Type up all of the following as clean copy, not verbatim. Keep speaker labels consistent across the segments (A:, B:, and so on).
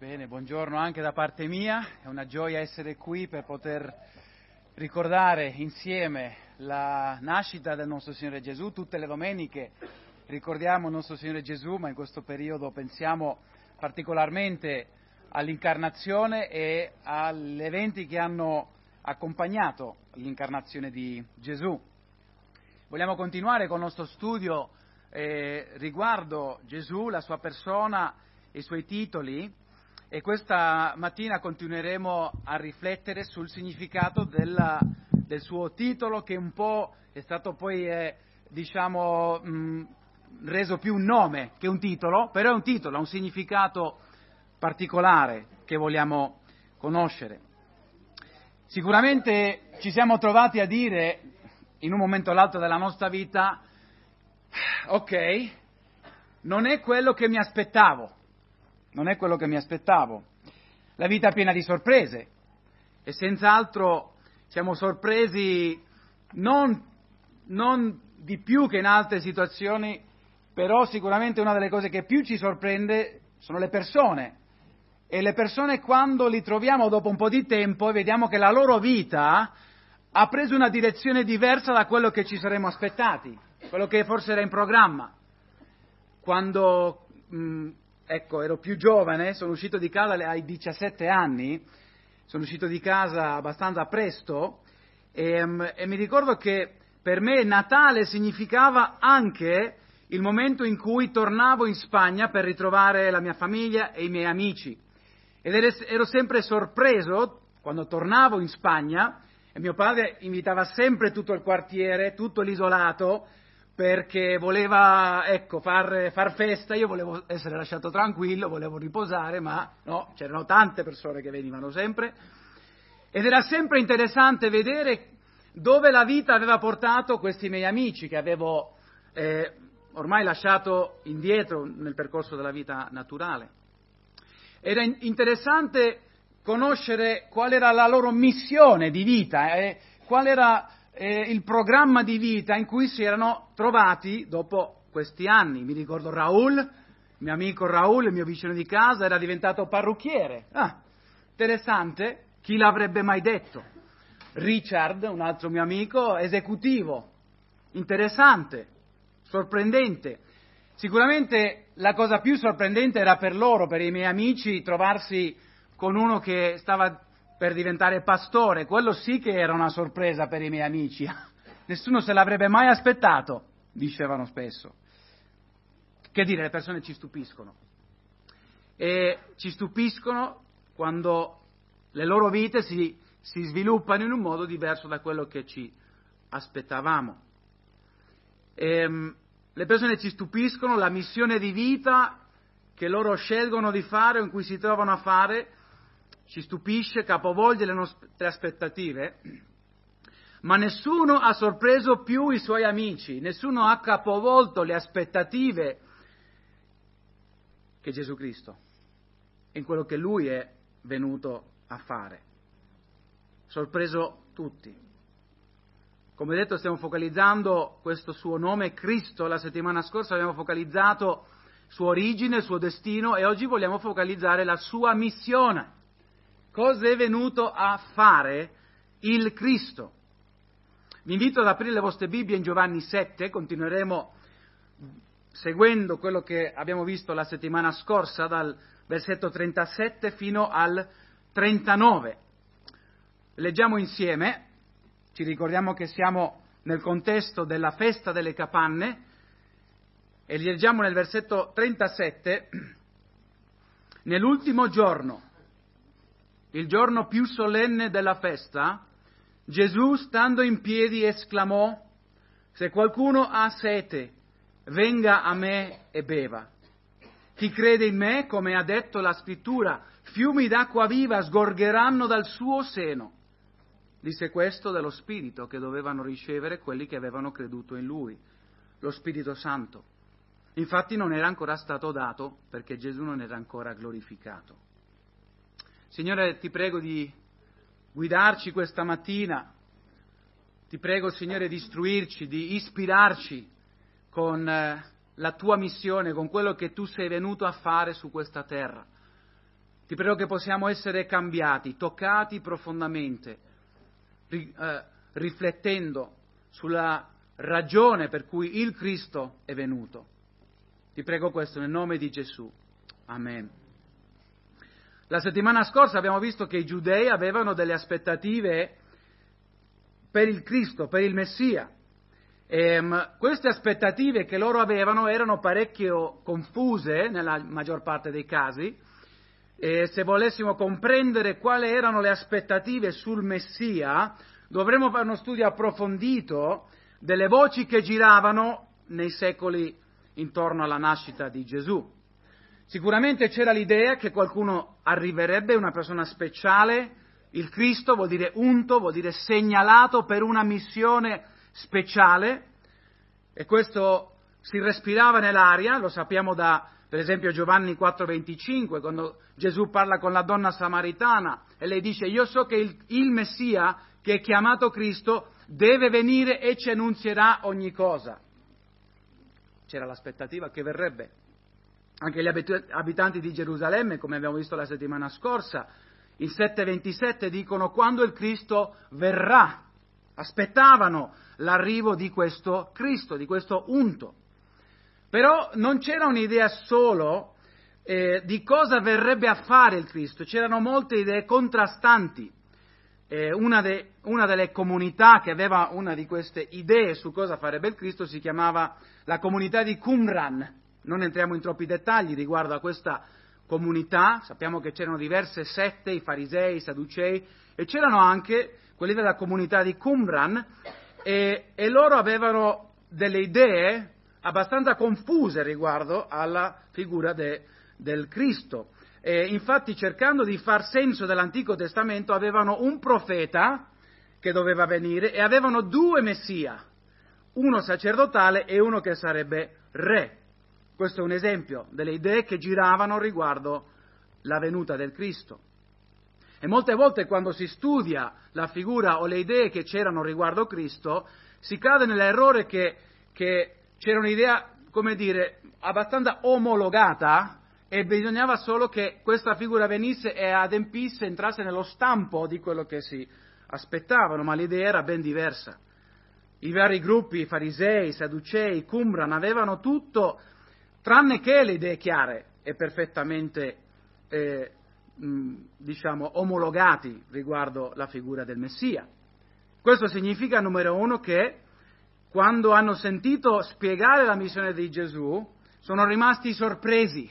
A: Bene, buongiorno anche da parte mia, è una gioia essere qui per poter ricordare insieme la nascita del nostro Signore Gesù. Tutte le domeniche ricordiamo il nostro Signore Gesù, ma in questo periodo pensiamo particolarmente all'incarnazione e agli eventi che hanno accompagnato l'incarnazione di Gesù. Vogliamo continuare con il nostro studio riguardo Gesù, la sua persona e i suoi titoli, e questa mattina continueremo a riflettere sul significato del suo titolo, che un po' è stato poi, reso più un nome che un titolo, però è un titolo, ha un significato particolare che vogliamo conoscere. Sicuramente ci siamo trovati a dire, in un momento o l'altro della nostra vita, ok, non è quello che mi aspettavo. La vita è piena di sorprese e senz'altro siamo sorpresi non di più che in altre situazioni, però sicuramente una delle cose che più ci sorprende sono le persone. E le persone, quando li troviamo dopo un po' di tempo e vediamo che la loro vita ha preso una direzione diversa da quello che ci saremmo aspettati, quello che forse era in programma. Quando ero più giovane, sono uscito di casa ai 17 anni, sono uscito di casa abbastanza presto e mi ricordo che per me Natale significava anche il momento in cui tornavo in Spagna per ritrovare la mia famiglia e i miei amici. Ed ero sempre sorpreso quando tornavo in Spagna e mio padre invitava sempre tutto il quartiere, tutto l'isolato, perché voleva far festa. Io volevo essere lasciato tranquillo, volevo riposare, ma no, c'erano tante persone che venivano sempre ed era sempre interessante vedere dove la vita aveva portato questi miei amici che avevo ormai lasciato indietro nel percorso della vita naturale. Era interessante conoscere qual era la loro missione di vita e qual era il programma di vita in cui si erano trovati dopo questi anni. Mi ricordo Raul, mio amico Raul, il mio vicino di casa, era diventato parrucchiere. Interessante, chi l'avrebbe mai detto? Richard, un altro mio amico, esecutivo. Interessante, sorprendente. Sicuramente la cosa più sorprendente era per loro, per i miei amici, trovarsi con uno che stava per diventare pastore. Quello sì che era una sorpresa per i miei amici. Nessuno se l'avrebbe mai aspettato, dicevano spesso. Che dire, le persone ci stupiscono. E ci stupiscono quando le loro vite si sviluppano in un modo diverso da quello che ci aspettavamo. Le persone ci stupiscono, la missione di vita che loro scelgono di fare o in cui si trovano a fare ci stupisce, capovolge le nostre aspettative, ma nessuno ha sorpreso più i suoi amici, nessuno ha capovolto le aspettative che Gesù Cristo in quello che Lui è venuto a fare. Sorpreso tutti. Come detto, stiamo focalizzando questo suo nome, Cristo. La settimana scorsa abbiamo focalizzato sua origine, il suo destino e oggi vogliamo focalizzare la sua missione. Cosa è venuto a fare il Cristo? Vi invito ad aprire le vostre Bibbie in Giovanni 7, continueremo seguendo quello che abbiamo visto la settimana scorsa, dal versetto 37 fino al 39. Leggiamo insieme, ci ricordiamo che siamo nel contesto della festa delle capanne, e leggiamo nel versetto 37, nell'ultimo giorno, il giorno più solenne della festa, Gesù, stando in piedi, esclamò: «Se qualcuno ha sete, venga a me e beva. Chi crede in me, come ha detto la Scrittura, fiumi d'acqua viva sgorgeranno dal suo seno». Disse questo dello Spirito che dovevano ricevere quelli che avevano creduto in Lui, lo Spirito Santo. Infatti non era ancora stato dato perché Gesù non era ancora glorificato. Signore, ti prego di guidarci questa mattina, ti prego, Signore, di istruirci, di ispirarci con la tua missione, con quello che tu sei venuto a fare su questa terra. Ti prego che possiamo essere cambiati, toccati profondamente, riflettendo sulla ragione per cui il Cristo è venuto. Ti prego questo nel nome di Gesù. Amen. La settimana scorsa abbiamo visto che i giudei avevano delle aspettative per il Cristo, per il Messia. Queste aspettative che loro avevano erano parecchio confuse nella maggior parte dei casi, e se volessimo comprendere quali erano le aspettative sul Messia, dovremmo fare uno studio approfondito delle voci che giravano nei secoli intorno alla nascita di Gesù. Sicuramente c'era l'idea che qualcuno arriverebbe, una persona speciale. Il Cristo vuol dire unto, vuol dire segnalato per una missione speciale, e questo si respirava nell'aria, lo sappiamo da, per esempio, Giovanni 4,25, quando Gesù parla con la donna samaritana e lei dice: io so che il Messia, che è chiamato Cristo, deve venire e ci annunzierà ogni cosa. C'era l'aspettativa che verrebbe. Anche gli abitanti di Gerusalemme, come abbiamo visto la settimana scorsa, in 7,27 dicono: quando il Cristo verrà. Aspettavano l'arrivo di questo Cristo, di questo unto. Però non c'era un'idea solo di cosa verrebbe a fare il Cristo, c'erano molte idee contrastanti. Una delle comunità che aveva una di queste idee su cosa farebbe il Cristo si chiamava la comunità di Qumran. Non entriamo in troppi dettagli riguardo a questa comunità, sappiamo che c'erano diverse sette, i farisei, i sadducei, e c'erano anche quelli della comunità di Qumran, e loro avevano delle idee abbastanza confuse riguardo alla figura del Cristo. Infatti, cercando di far senso dell'Antico Testamento, avevano un profeta che doveva venire e avevano due Messia, uno sacerdotale e uno che sarebbe re. Questo è un esempio delle idee che giravano riguardo la venuta del Cristo. E molte volte quando si studia la figura o le idee che c'erano riguardo Cristo, si cade nell'errore che c'era un'idea, come dire, abbastanza omologata, e bisognava solo che questa figura venisse e adempisse, entrasse nello stampo di quello che si aspettavano, ma l'idea era ben diversa. I vari gruppi, i farisei, i sadducei, i Qumran, avevano tutto tranne che le idee chiare e perfettamente omologati riguardo la figura del Messia. Questo significa, numero uno, che quando hanno sentito spiegare la missione di Gesù sono rimasti sorpresi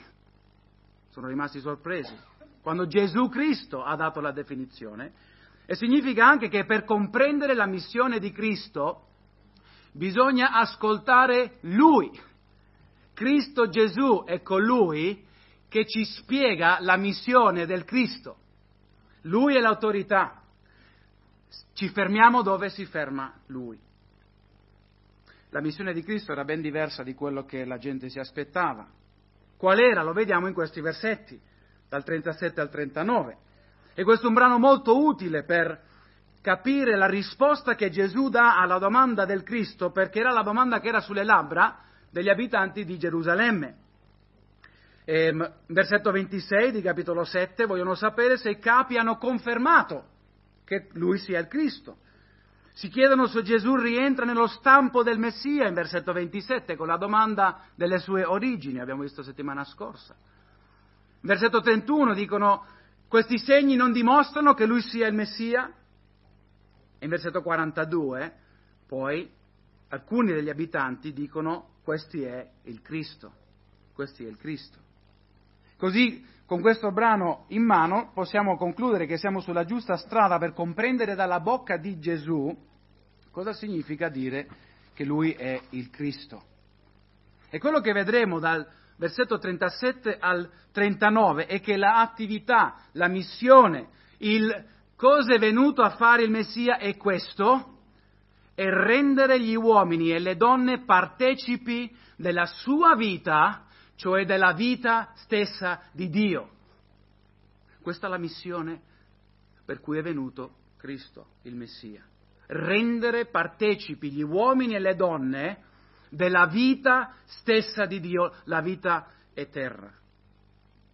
A: quando Gesù Cristo ha dato la definizione, e significa anche che per comprendere la missione di Cristo bisogna ascoltare Lui. Cristo Gesù è colui che ci spiega la missione del Cristo. Lui è l'autorità. Ci fermiamo dove si ferma Lui. La missione di Cristo era ben diversa di quello che la gente si aspettava. Qual era? Lo vediamo in questi versetti, dal 37 al 39. E questo è un brano molto utile per capire la risposta che Gesù dà alla domanda del Cristo, perché era la domanda che era sulle labbra degli abitanti di Gerusalemme. Versetto 26 di capitolo 7, vogliono sapere se i capi hanno confermato che Lui sia il Cristo. Si chiedono se Gesù rientra nello stampo del Messia, in versetto 27, con la domanda delle sue origini, abbiamo visto settimana scorsa. Versetto 31 dicono: questi segni non dimostrano che Lui sia il Messia? E in versetto 42, poi, alcuni degli abitanti dicono: questo è il Cristo. Così, con questo brano in mano, possiamo concludere che siamo sulla giusta strada per comprendere dalla bocca di Gesù cosa significa dire che Lui è il Cristo. E quello che vedremo dal versetto 37 al 39 è che l'attività, la missione, il cosa è venuto a fare il Messia è questo: è rendere gli uomini e le donne partecipi della sua vita, cioè della vita stessa di Dio. Questa è la missione per cui è venuto Cristo, il Messia. Rendere partecipi gli uomini e le donne della vita stessa di Dio, la vita eterna.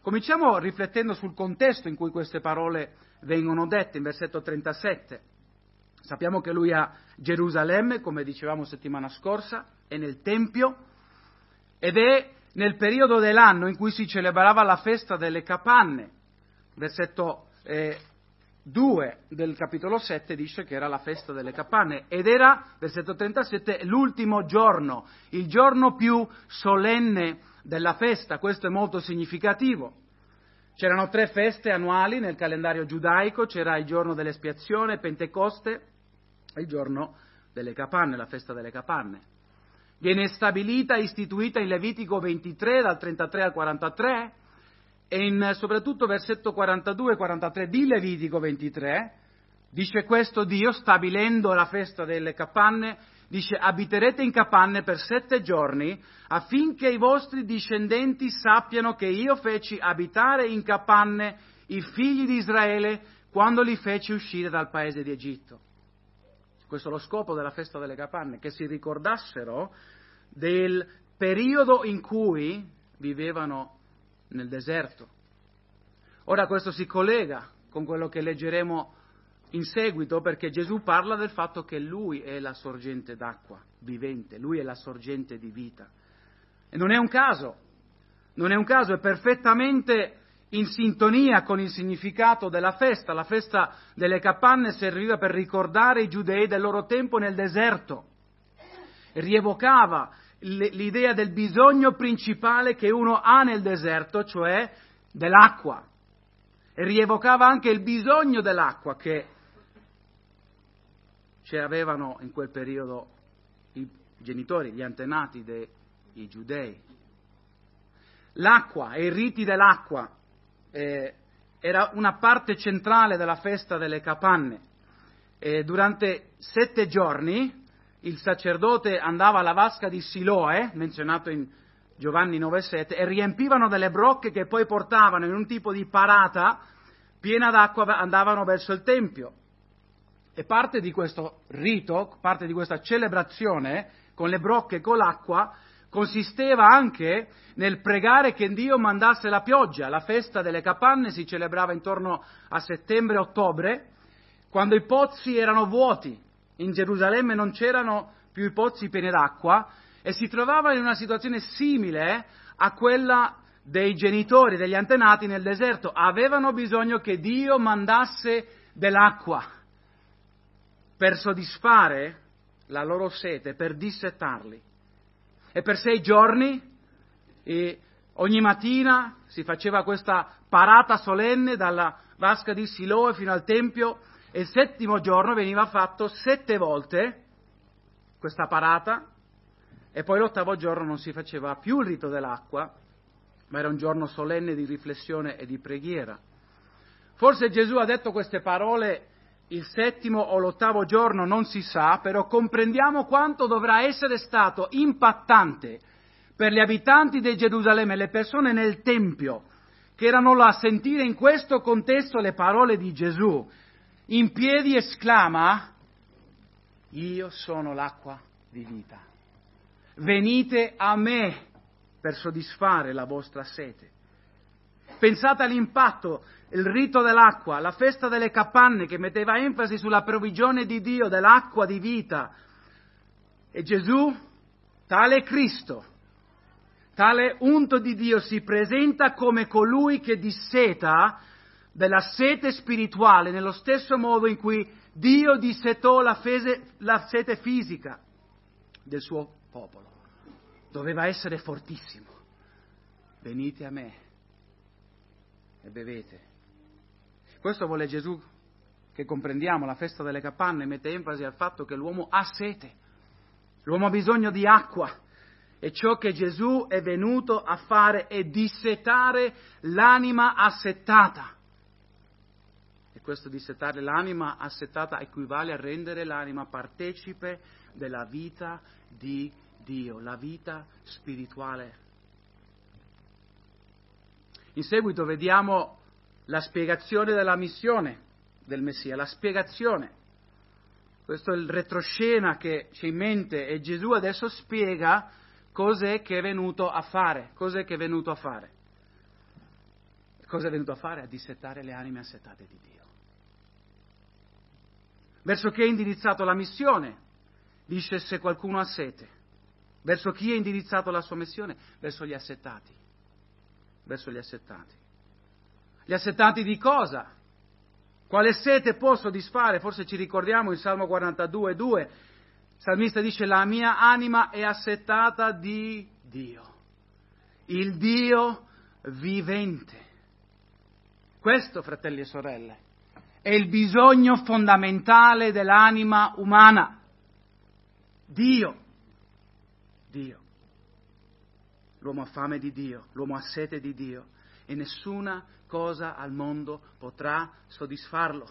A: Cominciamo riflettendo sul contesto in cui queste parole vengono dette, in versetto 37. Sappiamo che lui è a Gerusalemme, come dicevamo settimana scorsa, è nel Tempio ed è nel periodo dell'anno in cui si celebrava la festa delle capanne. Versetto 2 del capitolo 7 dice che era la festa delle capanne ed era, versetto 37, l'ultimo giorno, il giorno più solenne della festa. Questo è molto significativo. C'erano 3 feste annuali nel calendario giudaico, c'era il giorno dell'espiazione, Pentecoste e il giorno delle capanne, la festa delle capanne. Viene stabilita, istituita in Levitico 23, dal 33 al 43, e soprattutto versetto 42 e 43 di Levitico 23, dice questo Dio, stabilendo la festa delle capanne, dice: abiterete in capanne per 7 giorni, affinché i vostri discendenti sappiano che io feci abitare in capanne i figli di Israele quando li feci uscire dal paese di Egitto. Questo è lo scopo della festa delle capanne, che si ricordassero del periodo in cui vivevano nel deserto. Ora questo si collega con quello che leggeremo in seguito, perché Gesù parla del fatto che Lui è la sorgente d'acqua vivente, Lui è la sorgente di vita. E non è un caso, è perfettamente in sintonia con il significato della festa. La festa delle capanne serviva per ricordare i giudei del loro tempo nel deserto, rievocava l'idea del bisogno principale che uno ha nel deserto, cioè dell'acqua, e rievocava anche il bisogno dell'acqua che avevano in quel periodo i genitori, gli antenati dei giudei. L'acqua e i riti dell'acqua era una parte centrale della festa delle capanne. Durante 7 giorni il sacerdote andava alla vasca di Siloe, menzionato in Giovanni 9,7, e riempivano delle brocche che poi portavano in un tipo di parata piena d'acqua, andavano verso il Tempio. E parte di questo rito, parte di questa celebrazione con le brocche e con l'acqua, consisteva anche nel pregare che Dio mandasse la pioggia. La festa delle capanne si celebrava intorno a settembre-ottobre, quando i pozzi erano vuoti. In Gerusalemme non c'erano più i pozzi pieni d'acqua e si trovavano in una situazione simile a quella dei genitori, degli antenati nel deserto. Avevano bisogno che Dio mandasse dell'acqua per soddisfare la loro sete, per dissetarli. E per 6 giorni, ogni mattina, si faceva questa parata solenne dalla vasca di Siloe fino al Tempio, e il 7° giorno veniva fatto 7 volte questa parata, e poi l'8° giorno non si faceva più il rito dell'acqua, ma era un giorno solenne di riflessione e di preghiera. Forse Gesù ha detto queste parole il 7° o l'8° giorno, non si sa, però comprendiamo quanto dovrà essere stato impattante per gli abitanti di Gerusalemme, le persone nel Tempio, che erano là a sentire in questo contesto le parole di Gesù. In piedi esclama: io sono l'acqua di vita, venite a me per soddisfare la vostra sete. Pensate all'impatto, il rito dell'acqua, la festa delle capanne che metteva enfasi sulla provvigione di Dio dell'acqua di vita. E Gesù, tale Cristo, tale unto di Dio, si presenta come colui che disseta della sete spirituale, nello stesso modo in cui Dio dissetò la sete fisica del suo popolo. Doveva essere fortissimo. Venite a me e bevete. Questo vuole Gesù che comprendiamo. La festa delle capanne mette enfasi al fatto che l'uomo ha sete, l'uomo ha bisogno di acqua, e ciò che Gesù è venuto a fare è dissetare l'anima assetata. E questo dissetare l'anima assetata equivale a rendere l'anima partecipe della vita di Dio, la vita spirituale. In seguito vediamo la spiegazione della missione del Messia, la spiegazione. Questo è il retroscena che c'è in mente, e Gesù adesso spiega cos'è che è venuto a fare, Cosa è venuto a fare? A dissettare le anime assetate di Dio. Verso chi è indirizzato la missione? Dice: se qualcuno ha sete. Verso chi è indirizzato la sua missione? Verso gli assettati. Verso gli assettati. Gli assettati di cosa? Quale sete può soddisfare? Forse ci ricordiamo il Salmo 42:2. Il salmista dice: la mia anima è assettata di Dio, il Dio vivente. Questo, fratelli e sorelle, è il bisogno fondamentale dell'anima umana. Dio. Dio. L'uomo ha fame di Dio, l'uomo ha sete di Dio e nessuna cosa al mondo potrà soddisfarlo.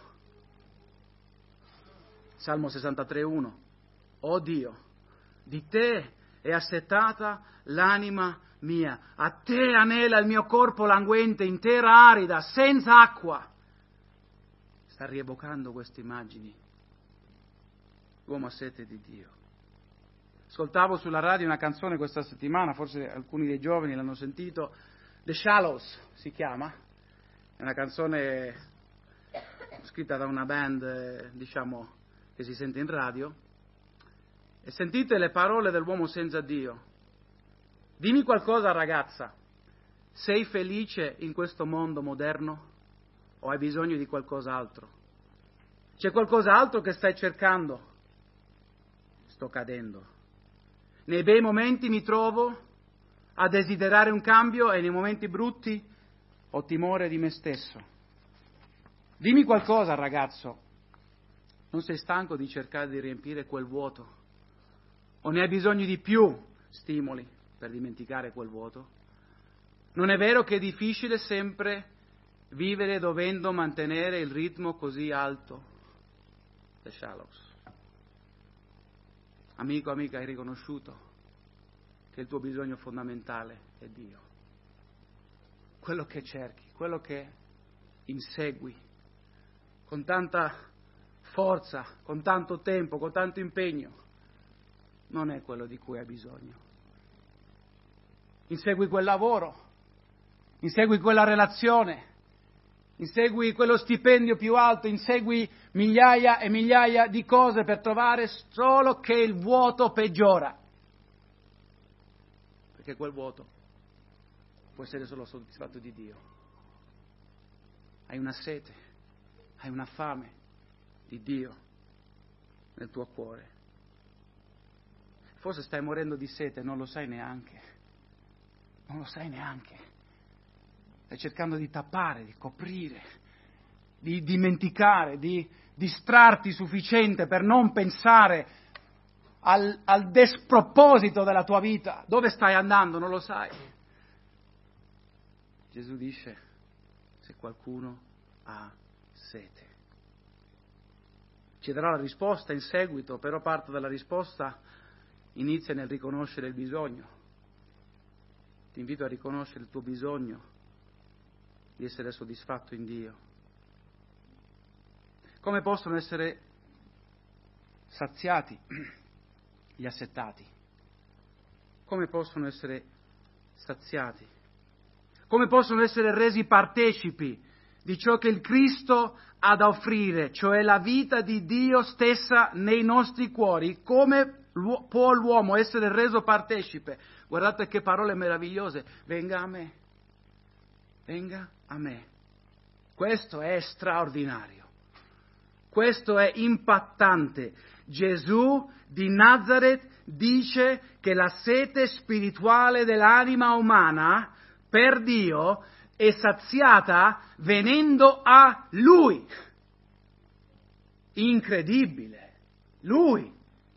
A: Salmo 63:1. O Dio, di te è assetata l'anima mia, a te anela il mio corpo languente in terra arida, senza acqua. Sta rievocando queste immagini. L'uomo ha sete di Dio. Ascoltavo sulla radio una canzone questa settimana, forse alcuni dei giovani l'hanno sentito, The Shallows si chiama, è una canzone scritta da una band, diciamo, che si sente in radio, e sentite le parole dell'uomo senza Dio. Dimmi qualcosa, ragazza, sei felice in questo mondo moderno o hai bisogno di qualcos'altro? C'è qualcos'altro che stai cercando? Sto cadendo. Nei bei momenti mi trovo a desiderare un cambio e nei momenti brutti ho timore di me stesso. Dimmi qualcosa, ragazzo. Non sei stanco di cercare di riempire quel vuoto? O ne hai bisogno di più stimoli per dimenticare quel vuoto? Non è vero che è difficile sempre vivere dovendo mantenere il ritmo così alto? The Shallows. Amico, amica, hai riconosciuto che il tuo bisogno fondamentale è Dio. Quello che cerchi, quello che insegui con tanta forza, con tanto tempo, con tanto impegno, non è quello di cui hai bisogno. Insegui quel lavoro, insegui quella relazione, insegui quello stipendio più alto, insegui migliaia e migliaia di cose per trovare solo che il vuoto peggiora. Perché quel vuoto può essere solo soddisfatto di Dio. Hai una sete, hai una fame di Dio nel tuo cuore. Forse stai morendo di sete e non lo sai neanche. Non lo sai neanche. Stai cercando di tappare, di coprire, di dimenticare, di distrarti sufficiente per non pensare al desproposito della tua vita. Dove stai andando? Non lo sai. Gesù dice: se qualcuno ha sete. Ci darà la risposta in seguito, però parte dalla risposta inizia nel riconoscere il bisogno. Ti invito a riconoscere il tuo bisogno di essere soddisfatto in Dio. Come possono essere saziati gli assettati? Come possono essere saziati? Come possono essere resi partecipi di ciò che il Cristo ha da offrire, cioè la vita di Dio stessa nei nostri cuori? Come può l'uomo essere reso partecipe? Guardate che parole meravigliose. Venga a me. Venga a me. Questo è straordinario. Questo è impattante. Gesù di Nazaret dice che la sete spirituale dell'anima umana per Dio è saziata venendo a Lui. Incredibile. Lui.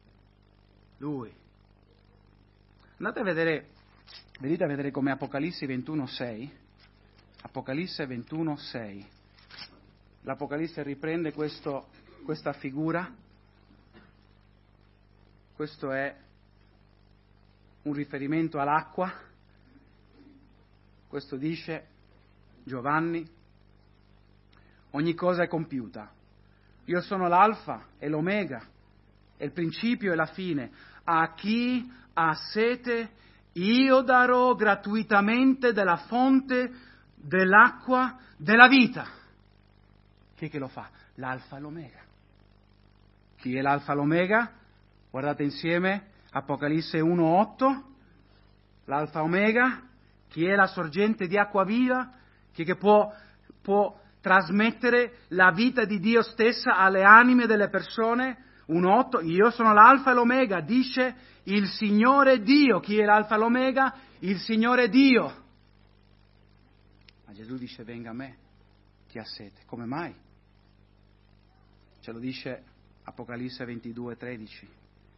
A: Andate a vedere, venite a vedere come Apocalisse 21:6. Apocalisse 21:6. L'Apocalisse riprende questa figura. Questo è un riferimento all'acqua. Questo dice Giovanni: ogni cosa è compiuta. Io sono l'alfa e l'omega, è il principio e la fine. A chi ha sete io darò gratuitamente della fonte dell'acqua della vita. Chi è che lo fa? L'alfa e l'omega. Chi è l'alfa e l'omega? Guardate insieme Apocalisse 1:8, l'alfa e omega. Chi è la sorgente di acqua viva? Chi è che può trasmettere la vita di Dio stessa alle anime delle persone? 1:8, io sono l'alfa e l'omega, dice il Signore Dio. Chi è l'alfa e l'omega? Il Signore Dio. Ma Gesù dice: venga a me chi ha sete. Come mai? Ce lo dice Apocalisse 22:13.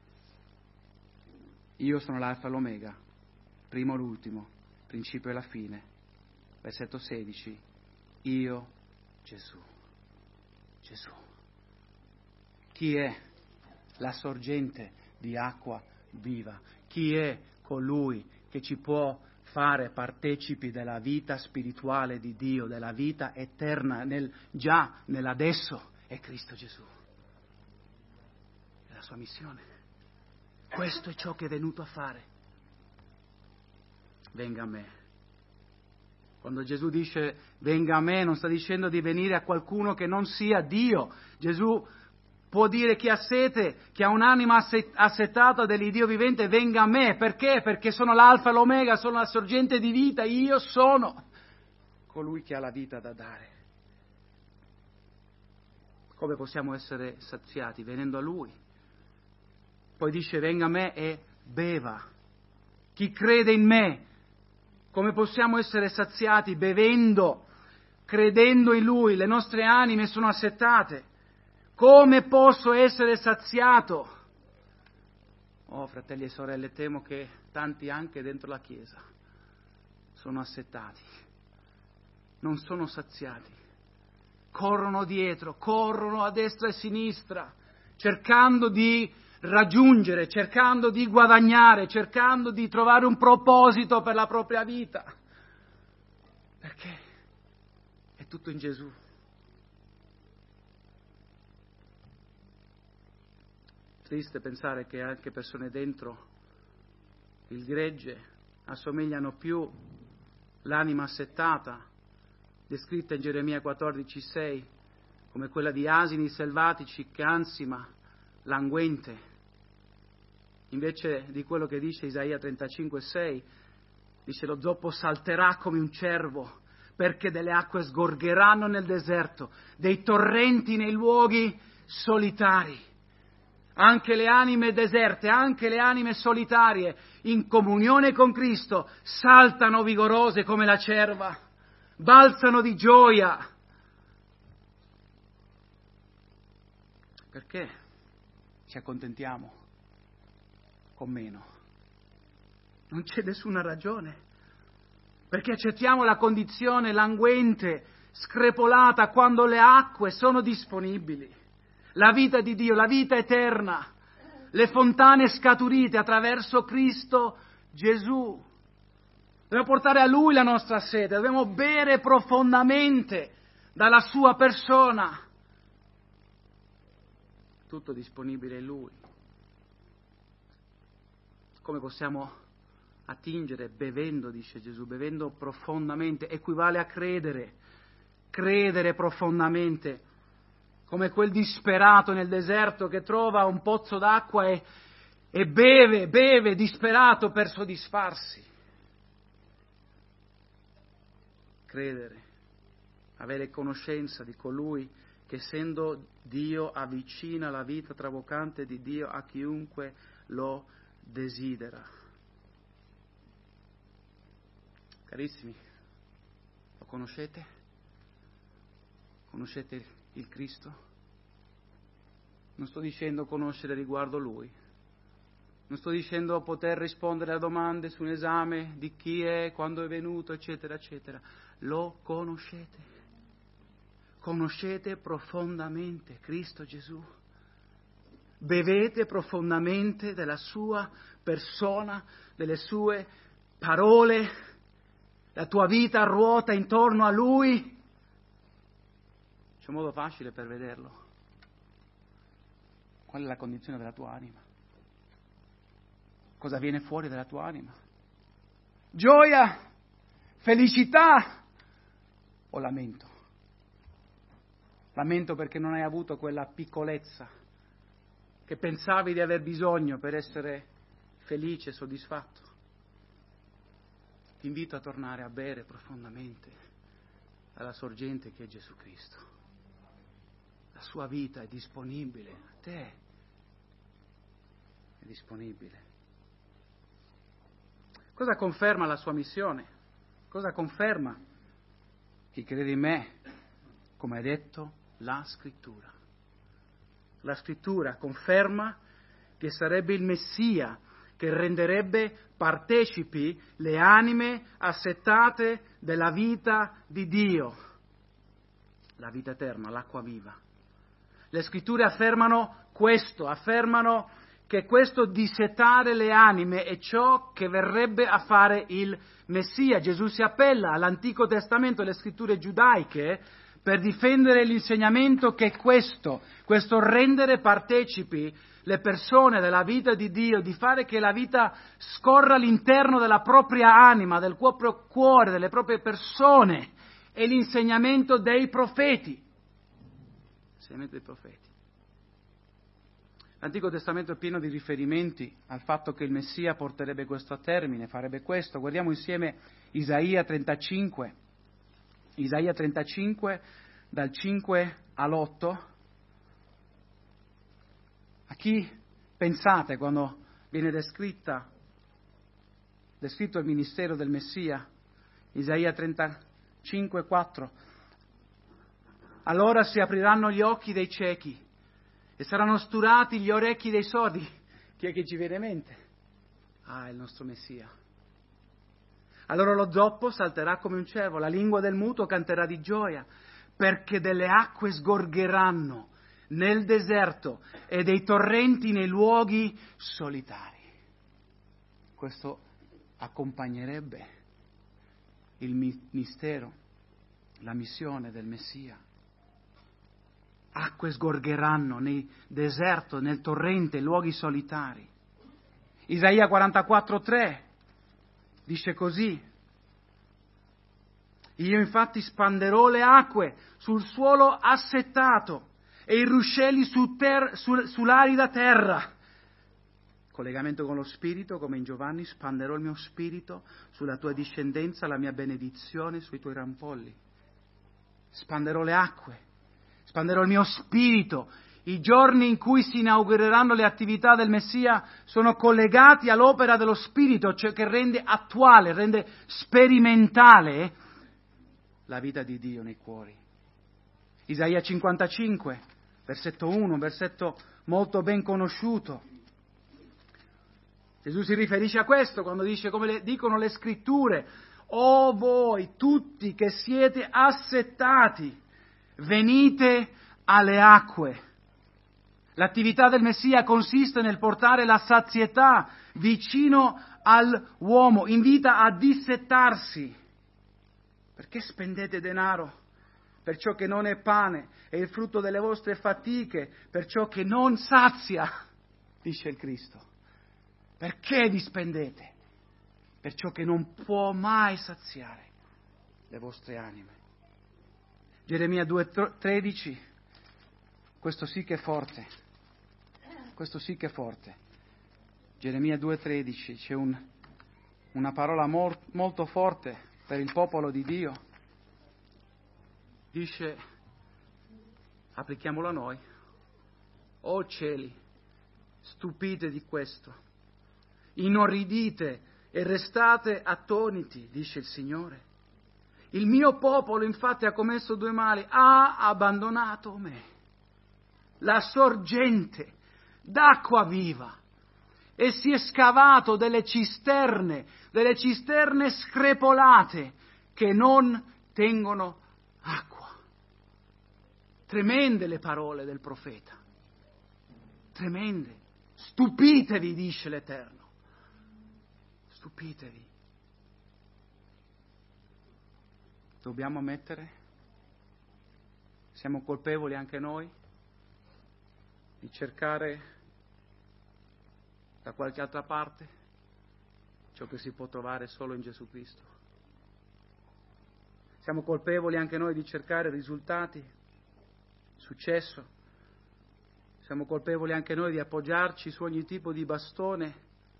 A: Io sono l'alfa e l'omega, primo e l'ultimo, principio e la fine. Versetto 16. Io, Gesù. Gesù. Chi è la sorgente di acqua viva? Chi è colui che ci può fare partecipi della vita spirituale di Dio, della vita eterna, già nell'adesso? È Cristo Gesù. È la sua missione. Questo è ciò che è venuto a fare. Venga a me. Quando Gesù dice venga a me, non sta dicendo di venire a qualcuno che non sia Dio. Gesù può dire: chi ha sete, chi ha un'anima assetata dell'Iddio vivente, venga a me. Perché? Perché sono l'alfa e l'omega, sono la sorgente di vita, io sono colui che ha la vita da dare. Come possiamo essere saziati? Venendo a Lui. Poi dice: venga a me e beva. Chi crede in me, come possiamo essere saziati? Bevendo, credendo in Lui. Le nostre anime sono assetate. Come posso essere saziato? Oh, fratelli e sorelle, temo che tanti anche dentro la Chiesa sono assetati, non sono saziati. Corrono dietro, corrono a destra e a sinistra, cercando di raggiungere, cercando di guadagnare, cercando di trovare un proposito per la propria vita. Perché è tutto in Gesù. Triste pensare che anche persone dentro il gregge assomigliano più l'anima assettata, descritta in Geremia 14:6, come quella di asini selvatici che ansima languente, invece di quello che dice Isaia 35:6, dice: lo zoppo salterà come un cervo, perché delle acque sgorgeranno nel deserto, dei torrenti nei luoghi solitari. Anche le anime deserte, anche le anime solitarie, in comunione con Cristo, saltano vigorose come la cerva, balzano di gioia. Perché ci accontentiamo con meno? Non c'è nessuna ragione. Perché accettiamo la condizione languente, screpolata, quando le acque sono disponibili. La vita di Dio, la vita eterna, le fontane scaturite attraverso Cristo Gesù. Dobbiamo portare a Lui la nostra sete, dobbiamo bere profondamente dalla Sua persona. Tutto disponibile in Lui. Come possiamo attingere? Bevendo, dice Gesù, bevendo profondamente, equivale a credere profondamente, come quel disperato nel deserto che trova un pozzo d'acqua e beve disperato per soddisfarsi. Credere, avere conoscenza di colui che, essendo Dio, avvicina la vita traboccante di Dio a chiunque lo desidera. Carissimi, lo conoscete? Conoscete il Cristo? Non sto dicendo conoscere riguardo Lui, non sto dicendo poter rispondere a domande su un esame di chi è, quando è venuto, eccetera, eccetera. Lo conoscete? Conoscete profondamente Cristo Gesù? Bevete profondamente della Sua persona, delle Sue parole? La tua vita ruota intorno a Lui? C'è un modo facile per vederlo. Qual è la condizione della tua anima? Cosa viene fuori dalla tua anima? Gioia, felicità, o lamento? Lamento perché non hai avuto quella piccolezza che pensavi di aver bisogno per essere felice e soddisfatto. Ti invito a tornare a bere profondamente alla sorgente che è Gesù Cristo. La sua vita è disponibile a te, è disponibile. Cosa conferma la sua missione? Cosa conferma? Chi crede in me, come ha detto la Scrittura. La Scrittura conferma che sarebbe il Messia che renderebbe partecipi le anime assetate della vita di Dio, la vita eterna, l'acqua viva. Le Scritture affermano questo, affermano che questo dissetare le anime è ciò che verrebbe a fare il Messia. Gesù si appella all'Antico Testamento e alle Scritture giudaiche per difendere l'insegnamento che questo rendere partecipi le persone della vita di Dio, di fare che la vita scorra all'interno della propria anima, del proprio cuore, delle proprie persone, è l'insegnamento dei profeti. L'insegnamento dei profeti. L'Antico Testamento è pieno di riferimenti al fatto che il Messia porterebbe questo a termine, farebbe questo. Guardiamo insieme Isaia 35, dal 5 all'8. A chi pensate quando viene descritto il ministero del Messia? Isaia 35, 4. Allora si apriranno gli occhi dei ciechi e saranno sturati gli orecchi dei sordi. Chi è che ci vede in mente? Ah, è il nostro Messia. Allora lo zoppo salterà come un cervo, la lingua del muto canterà di gioia, perché delle acque sgorgeranno nel deserto e dei torrenti nei luoghi solitari. Questo accompagnerebbe il mistero, la missione del Messia. Acque sgorgeranno nel deserto, nel torrente, luoghi solitari. Isaia 44,3 dice così: io infatti spanderò le acque sul suolo assettato e i ruscelli sull'arida terra. Collegamento con lo Spirito, come in Giovanni: spanderò il mio Spirito sulla tua discendenza, la mia benedizione sui tuoi rampolli. Spanderò le acque, spanderò il mio Spirito. I giorni in cui si inaugureranno le attività del Messia sono collegati all'opera dello Spirito, cioè che rende attuale, rende sperimentale la vita di Dio nei cuori. Isaia 55, versetto 1, un versetto molto ben conosciuto. Gesù si riferisce a questo quando dice, come dicono le Scritture: o voi tutti che siete assettati, venite alle acque. L'attività del Messia consiste nel portare la sazietà vicino all'uomo, invita a dissettarsi. Perché spendete denaro per ciò che non è pane e il frutto delle vostre fatiche per ciò che non sazia, dice il Cristo. Perché vi spendete per ciò che non può mai saziare le vostre anime? Geremia 2,13, questo sì che è forte, questo sì che è forte. Geremia 2,13, c'è una parola molto forte per il popolo di Dio. Dice, applichiamolo a noi: o cieli, stupite di questo, inorridite e restate attoniti, dice il Signore. Il mio popolo infatti ha commesso due mali: ha abbandonato me, la sorgente d'acqua viva, e si è scavato delle cisterne screpolate che non tengono acqua. Tremende le parole del profeta, tremende. Stupitevi, dice l'Eterno, stupitevi. Dobbiamo ammettere, siamo colpevoli anche noi di cercare da qualche altra parte ciò che si può trovare solo in Gesù Cristo. Siamo colpevoli anche noi di cercare risultati, successo. Siamo colpevoli anche noi di appoggiarci su ogni tipo di bastone,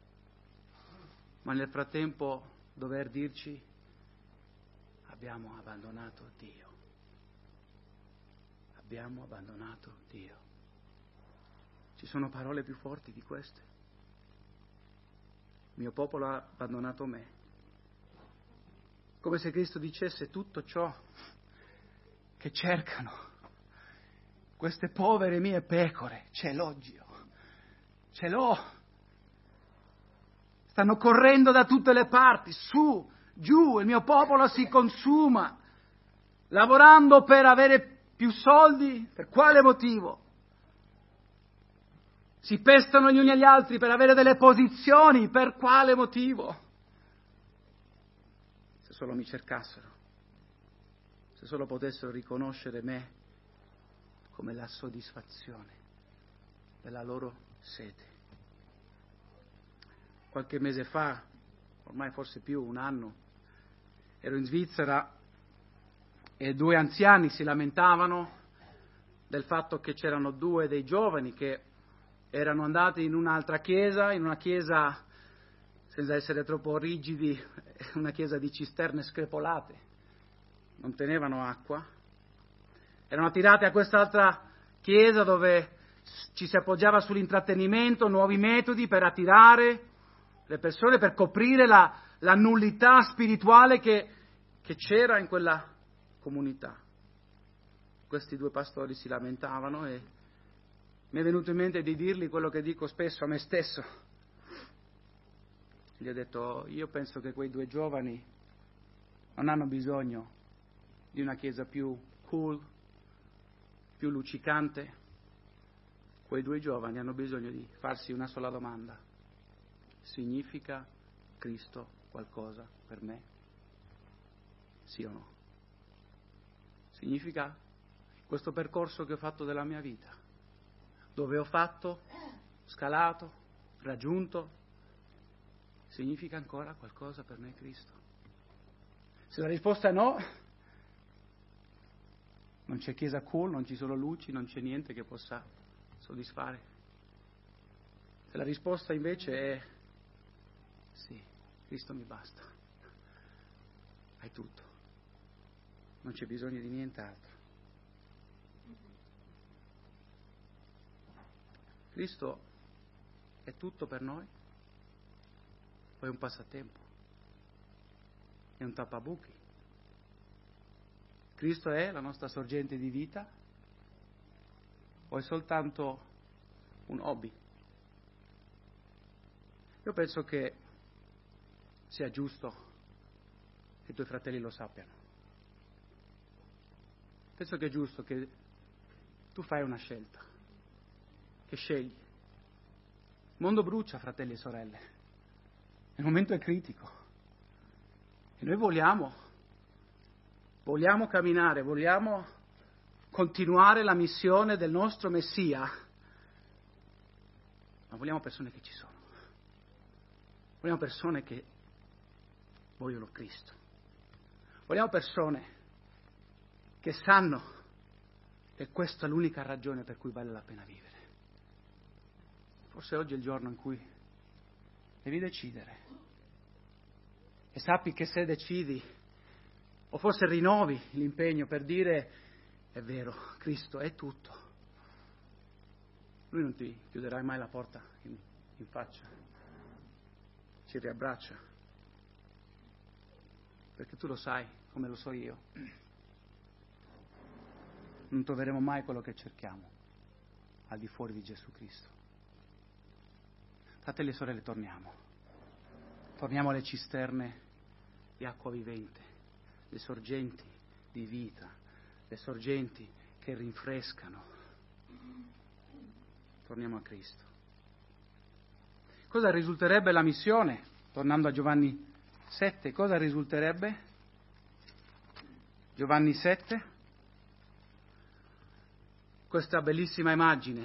A: ma nel frattempo dover dirci: abbiamo abbandonato Dio. Abbiamo abbandonato Dio. Ci sono parole più forti di queste? Il mio popolo ha abbandonato me. Come se Cristo dicesse: tutto ciò che cercano queste povere mie pecore, ce l'ho Dio, ce l'ho. Stanno correndo da tutte le parti, su, giù, il mio popolo si consuma, lavorando per avere più soldi. Per quale motivo? Si pestano gli uni agli altri per avere delle posizioni. Per quale motivo? Se solo mi cercassero, se solo potessero riconoscere me come la soddisfazione della loro sete. Qualche mese fa, ormai forse più, un anno, ero in Svizzera e 2 anziani si lamentavano del fatto che c'erano 2 dei giovani che erano andati in un'altra chiesa, in una chiesa, senza essere troppo rigidi, una chiesa di cisterne screpolate, non tenevano acqua. Erano attirati a quest'altra chiesa dove ci si appoggiava sull'intrattenimento, nuovi metodi per attirare le persone, per coprire la nullità spirituale che c'era in quella comunità. Questi 2 pastori si lamentavano e mi è venuto in mente di dirgli quello che dico spesso a me stesso. Gli ho detto: io penso che quei 2 giovani non hanno bisogno di una chiesa più cool, più luccicante. Quei 2 giovani hanno bisogno di farsi una sola domanda: significa Cristo qualcosa per me? Sì o no? Significa questo percorso che ho fatto della mia vita, dove ho fatto, scalato, raggiunto, significa ancora qualcosa per me Cristo? Se la risposta è no, non c'è chiesa cool, non ci sono luci, non c'è niente che possa soddisfare. Se la risposta invece è sì, Cristo mi basta, hai tutto, non c'è bisogno di nient'altro. Cristo è tutto per noi? O è un passatempo? È un tappabuchi? Cristo è la nostra sorgente di vita? O è soltanto un hobby? Io penso che sia giusto che i tuoi fratelli lo sappiano. Penso che è giusto che tu fai una scelta, che scegli. Il mondo brucia, fratelli e sorelle. Il momento è critico. E noi vogliamo camminare, vogliamo continuare la missione del nostro Messia, ma vogliamo persone che ci sono. Vogliamo persone che vogliono Cristo. Vogliamo persone che sanno che questa è l'unica ragione per cui vale la pena vivere. Forse oggi è il giorno in cui devi decidere. E sappi che se decidi, o forse rinnovi l'impegno per dire: è vero, Cristo è tutto, Lui non ti chiuderà mai la porta in faccia, ci riabbraccia, perché tu lo sai, come lo so io, non troveremo mai quello che cerchiamo al di fuori di Gesù Cristo. Fratelli e sorelle, torniamo alle cisterne di acqua vivente, le sorgenti di vita, le sorgenti che rinfrescano. Torniamo a Cristo. Cosa risulterebbe la missione? Tornando a Giovanni 7, cosa risulterebbe? Giovanni 7, questa bellissima immagine,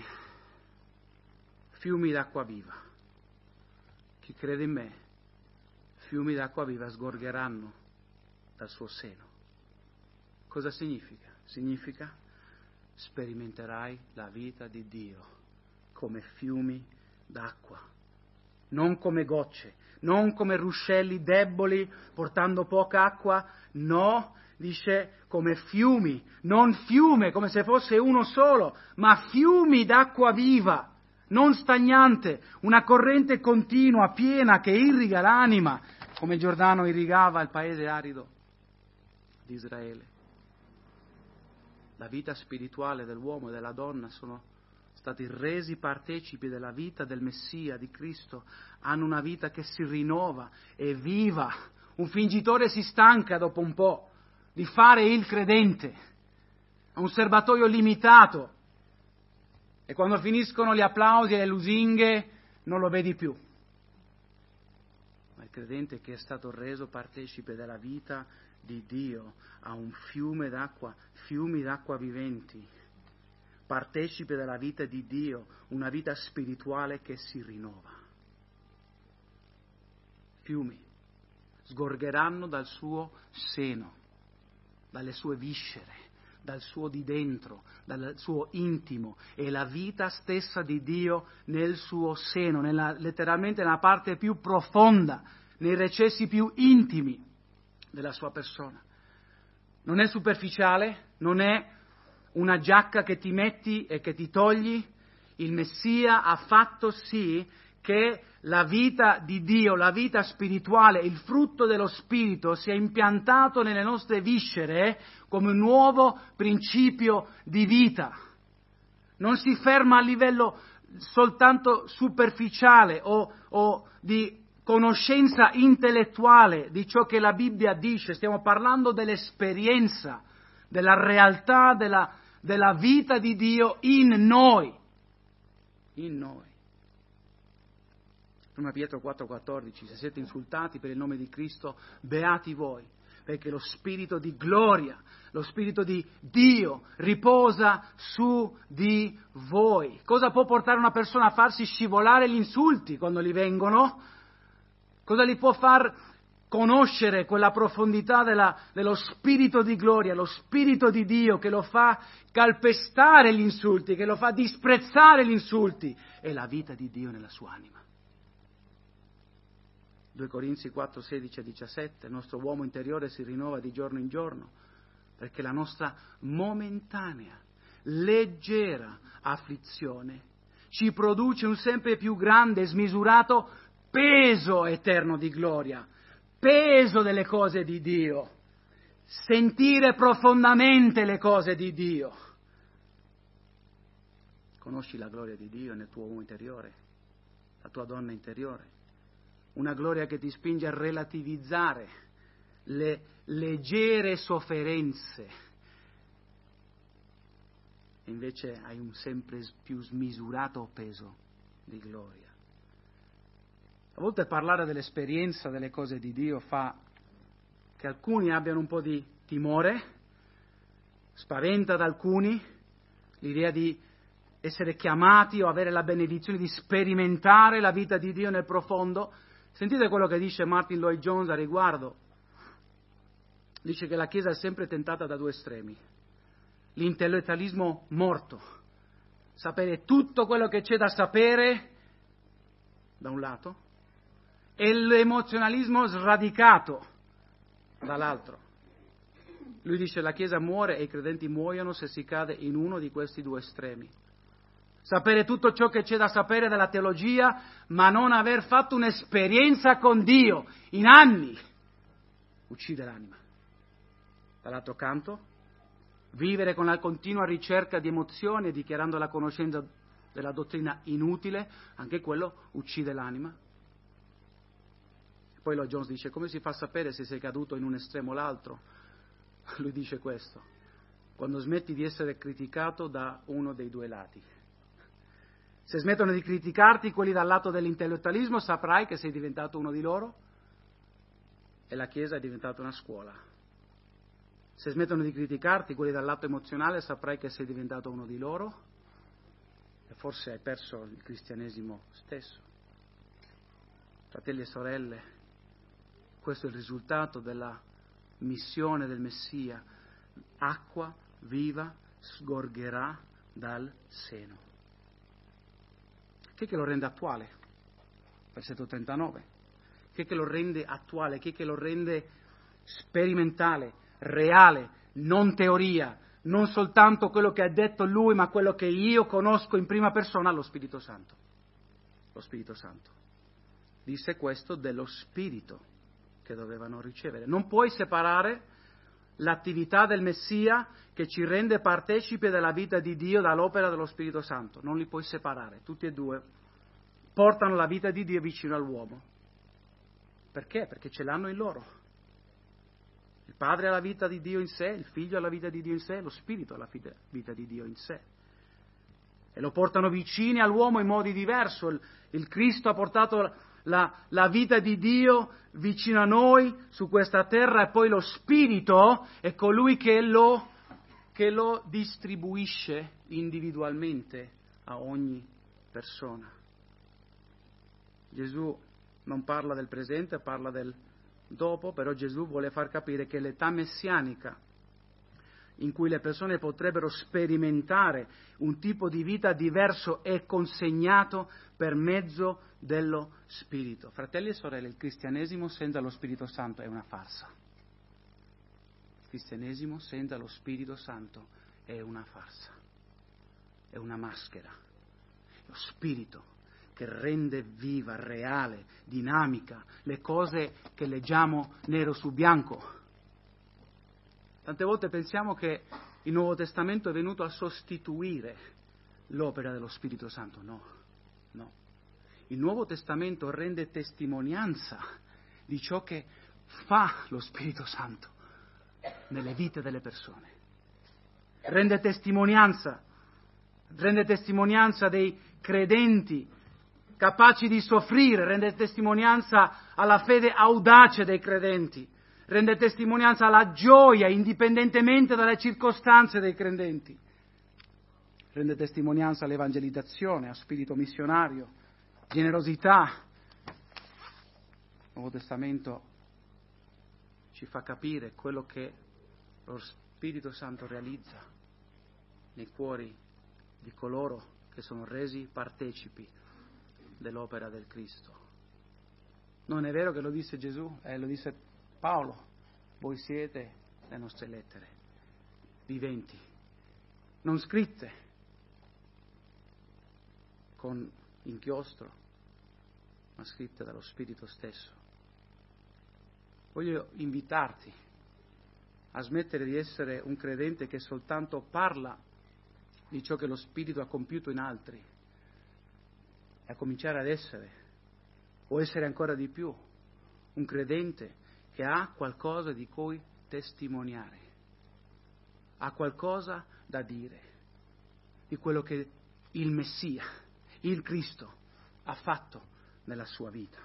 A: fiumi d'acqua viva. Chi crede in me, fiumi d'acqua viva sgorgeranno dal suo seno. Cosa significa? Significa sperimenterai la vita di Dio come fiumi d'acqua, non come gocce, non come ruscelli deboli portando poca acqua, no, dice come fiumi, non fiume come se fosse uno solo, ma fiumi d'acqua viva, non stagnante, una corrente continua, piena, che irriga l'anima, come Giordano irrigava il paese arido di Israele. La vita spirituale dell'uomo e della donna sono stati resi partecipi della vita del Messia, di Cristo, hanno una vita che si rinnova, è viva. Un fingitore si stanca dopo un po' di fare il credente, ha un serbatoio limitato e quando finiscono gli applausi e le lusinghe non lo vedi più. Ma il credente che è stato reso partecipe della vita di Dio ha un fiumi d'acqua viventi, partecipe della vita di Dio, una vita spirituale che si rinnova. Fiumi sgorgeranno dal suo seno, dalle sue viscere, dal suo di dentro, dal suo intimo, e la vita stessa di Dio nel suo seno, letteralmente nella parte più profonda, nei recessi più intimi della sua persona. Non è superficiale, non è una giacca che ti metti e che ti togli. Il Messia ha fatto sì che la vita di Dio, la vita spirituale, il frutto dello Spirito sia impiantato nelle nostre viscere come un nuovo principio di vita. Non si ferma a livello soltanto superficiale o di conoscenza intellettuale di ciò che la Bibbia dice, stiamo parlando dell'esperienza, della realtà della vita di Dio in noi. In noi. 1 Pietro 4,14, se siete insultati per il nome di Cristo, beati voi, perché lo Spirito di gloria, lo Spirito di Dio riposa su di voi. Cosa può portare una persona a farsi scivolare gli insulti quando gli vengono? Cosa gli può far conoscere quella profondità dello Spirito di gloria, lo Spirito di Dio che lo fa calpestare gli insulti, che lo fa disprezzare gli insulti? È la vita di Dio nella sua anima. 2 Corinzi 4, 16 e 17, il nostro uomo interiore si rinnova di giorno in giorno, perché la nostra momentanea, leggera afflizione ci produce un sempre più grande e smisurato peso eterno di gloria, peso delle cose di Dio, sentire profondamente le cose di Dio. Conosci la gloria di Dio nel tuo uomo interiore, la tua donna interiore? Una gloria che ti spinge a relativizzare le leggere sofferenze. E invece hai un sempre più smisurato peso di gloria. A volte parlare dell'esperienza delle cose di Dio fa che alcuni abbiano un po' di timore, spaventa ad alcuni l'idea di essere chiamati o avere la benedizione di sperimentare la vita di Dio nel profondo. Sentite quello che dice Martin Lloyd-Jones a riguardo. Dice che la Chiesa è sempre tentata da due estremi. L'intellettualismo morto, sapere tutto quello che c'è da sapere, da un lato, e l'emozionalismo sradicato, dall'altro. Lui dice che la Chiesa muore e i credenti muoiono se si cade in uno di questi due estremi. Sapere tutto ciò che c'è da sapere della teologia, ma non aver fatto un'esperienza con Dio in anni, uccide l'anima. Dall'altro canto, vivere con la continua ricerca di emozioni, dichiarando la conoscenza della dottrina inutile, anche quello uccide l'anima. Poi Lloyd Jones dice: come si fa a sapere se sei caduto in un estremo o l'altro? Lui dice questo: quando smetti di essere criticato da uno dei due lati. Se smettono di criticarti quelli dal lato dell'intellettualismo, saprai che sei diventato uno di loro e la Chiesa è diventata una scuola. Se smettono di criticarti quelli dal lato emozionale, saprai che sei diventato uno di loro e forse hai perso il cristianesimo stesso. Fratelli e sorelle, questo è il risultato della missione del Messia. acqua viva sgorgerà dal seno. Che lo rende attuale? Versetto 39. Che lo rende attuale? Che lo rende sperimentale, reale, non teoria, non soltanto quello che ha detto lui, ma quello che io conosco in prima persona, lo Spirito Santo. Lo Spirito Santo. Disse questo dello Spirito che dovevano ricevere. Non puoi separare l'attività del Messia che ci rende partecipi della vita di Dio dall'opera dello Spirito Santo. Non li puoi separare. Tutti e due portano la vita di Dio vicino all'uomo. Perché? Perché ce l'hanno in loro. Il Padre ha la vita di Dio in sé, il Figlio ha la vita di Dio in sé, lo Spirito ha la vita di Dio in sé. E lo portano vicini all'uomo in modi diversi. Il Cristo ha portato la vita di Dio vicino a noi su questa terra, e poi lo Spirito è colui che lo distribuisce individualmente a ogni persona. Gesù non parla del presente, parla del dopo, però Gesù vuole far capire che l'età messianica in cui le persone potrebbero sperimentare un tipo di vita diverso è consegnato per mezzo dello Spirito. Fratelli e sorelle, il cristianesimo senza lo Spirito Santo è una farsa. Il cristianesimo senza lo Spirito Santo è una farsa, è una maschera. Lo Spirito che rende viva, reale, dinamica le cose che leggiamo nero su bianco. Tante volte pensiamo che il Nuovo Testamento è venuto a sostituire l'opera dello Spirito Santo. No. Il Nuovo Testamento rende testimonianza di ciò che fa lo Spirito Santo nelle vite delle persone. Rende testimonianza dei credenti capaci di soffrire, rende testimonianza alla fede audace dei credenti, rende testimonianza alla gioia indipendentemente dalle circostanze dei credenti, rende testimonianza all'evangelizzazione, a spirito missionario, generosità. Il Nuovo Testamento ci fa capire quello che lo Spirito Santo realizza nei cuori di coloro che sono resi partecipi dell'opera del Cristo. Non è vero che lo disse Gesù, lo disse Paolo: voi siete le nostre lettere viventi, non scritte con inchiostro, ma scritte dallo Spirito stesso. Voglio invitarti a smettere di essere un credente che soltanto parla di ciò che lo Spirito ha compiuto in altri, e a cominciare ad essere, o essere ancora di più, un credente che ha qualcosa di cui testimoniare, ha qualcosa da dire di quello che il Messia, il Cristo, ha fatto nella sua vita.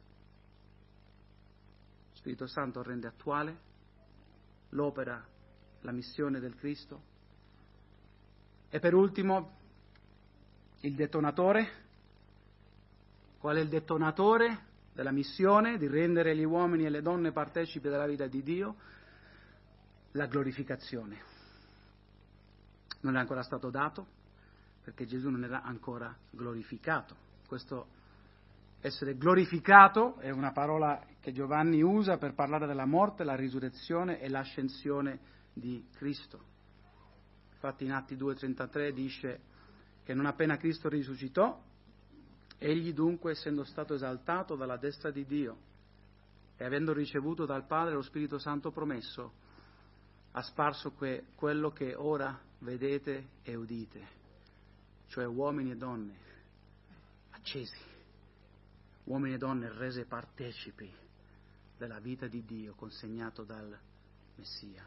A: Lo Spirito Santo rende attuale l'opera, la missione del Cristo. E per ultimo, il detonatore. Qual è il detonatore della missione di rendere gli uomini e le donne partecipi della vita di Dio? La glorificazione. Non è ancora stato dato perché Gesù non era ancora glorificato. Questo essere glorificato è una parola che Giovanni usa per parlare della morte, la risurrezione e l'ascensione di Cristo. Infatti in Atti 2,33 dice che non appena Cristo risuscitò, egli dunque, essendo stato esaltato dalla destra di Dio e avendo ricevuto dal Padre lo Spirito Santo promesso, ha sparso quello che ora vedete e udite, cioè uomini e donne accesi, uomini e donne rese partecipi della vita di Dio consegnato dal Messia.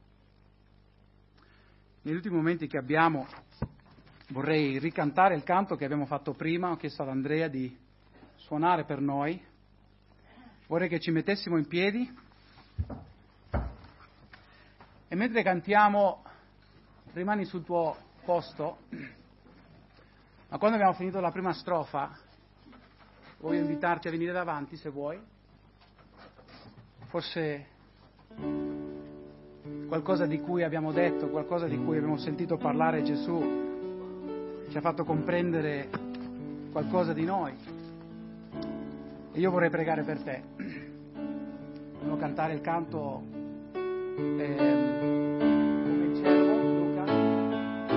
A: Negli ultimi momenti che abbiamo, vorrei ricantare il canto che abbiamo fatto prima. Ho chiesto ad Andrea di suonare per noi. Vorrei che ci mettessimo in piedi e mentre cantiamo rimani sul tuo posto, ma quando abbiamo finito la prima strofa voglio invitarti a venire davanti se vuoi. Forse qualcosa di cui abbiamo detto, qualcosa di cui abbiamo sentito parlare Gesù, ci ha fatto comprendere qualcosa di noi. E io vorrei pregare per te. Dobbiamo cantare il canto